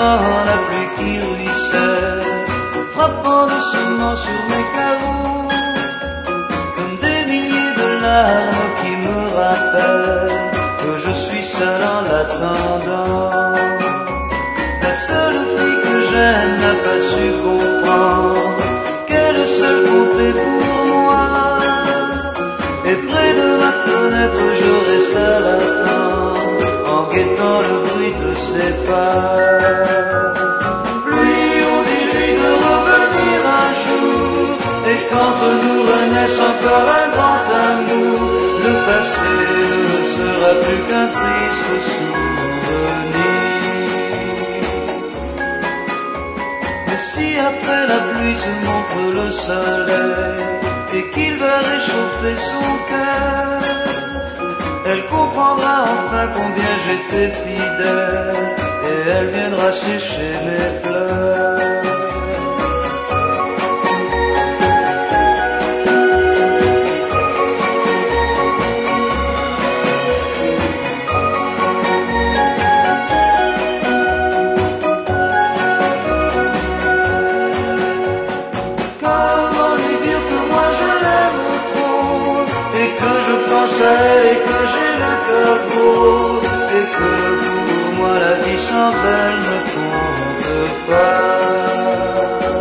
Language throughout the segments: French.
soupirant la pluie qui ruisselle, frappant doucement sur mes carreaux, comme des milliers de larmes qui me rappellent que je suis seul en l'attendant. La seule fille que j'aime n'a pas su comprendre qu'elle seule comptait pour moi. Et près de ma fenêtre je reste à l'attendre, en guettant le bruit de ses pas. Pluie, on dit lui de revenir un jour, et qu'entre nous renaisse encore un grand amour. Le passé ne sera plus qu'un triste souvenir. Mais si après la pluie se montre le soleil, et qu'il va réchauffer son cœur, elle comprendra enfin combien j'étais fidèle, et elle viendra sécher mes pleurs. Et que j'ai le cœur beau, et que pour moi la vie sans elle ne compte pas.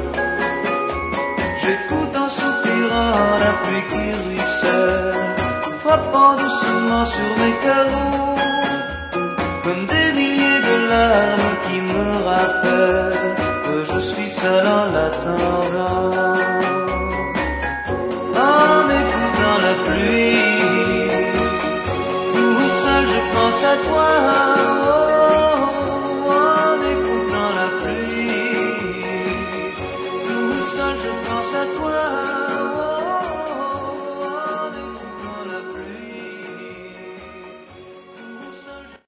J'écoute en soupirant la pluie qui ruisselle, frappant doucement sur mes carreaux, comme des milliers de larmes qui me rappellent que je suis seul en l'attendant. En écoutant la pluie, à toi.